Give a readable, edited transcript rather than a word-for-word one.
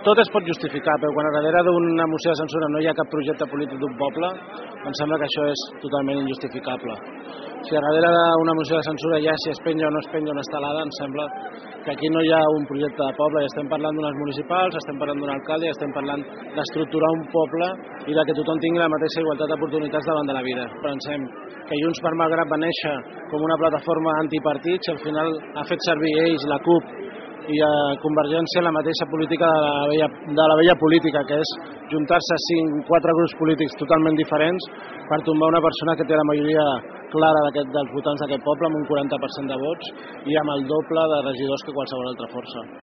tot es pot justificar, però quan a darrere d'una moció de censura no hi ha cap projecte polític d'un poble, em sembla que això és totalment injustificable. Si a darrere d'una moció de censura hi ha si es penja o no es penja una estelada, em sembla que aquí no hi ha un projecte de poble, i estem parlant d'unes municipals, estem parlant d'un alcalde, i estem parlant d'estructurar un poble i de que tothom tingui la mateixa igualtat d'oportunitats davant de la vida. Pensem que Junts per Malgrat va néixer com una plataforma antipartits i al final ha fet servir ells, la CUP i a Convergència la mateixa política de la vella política, que és juntar-se 4 grups polítics totalment diferents per tombar una persona que té la majoria clara dels votants d'aquest poble amb un 40% de vots i amb el doble de regidors que qualsevol altra força.